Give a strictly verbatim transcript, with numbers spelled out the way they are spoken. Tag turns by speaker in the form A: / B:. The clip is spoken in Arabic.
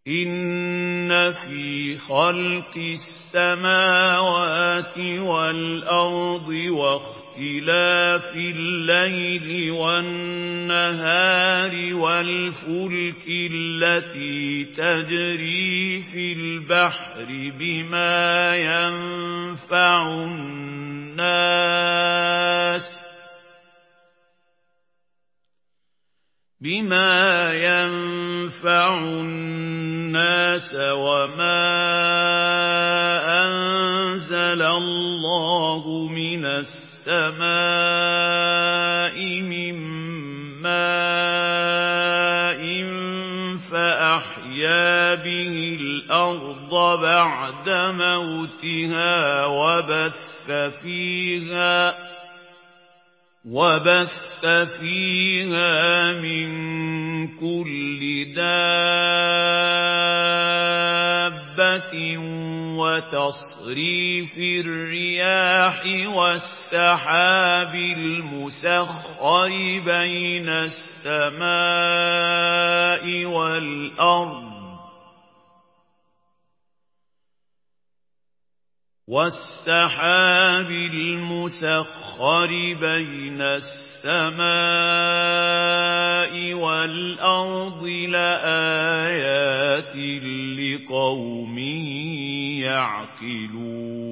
A: إِنَّ فِي خَلْقِ السَّمَاوَاتِ وَالْأَرْضِ وَاخْتِلَافِ اللَّيْلِ وَالنَّهَارِ وَالْفُلْكِ الَّتِي تَجْرِي فِي الْبَحْرِ بِمَا يَنفَعُ النَّاسَ بما ينفع الناس وما أنزل الله من السماء من ماء فأحيا به الأرض بعد موتها وبث فيها وبث فيها من كل دابة وتصريف الرياح والسحاب المسخر بين السماء والأرض والسحاب المسخر بين السماء والأرض لآيات لقوم يعقلون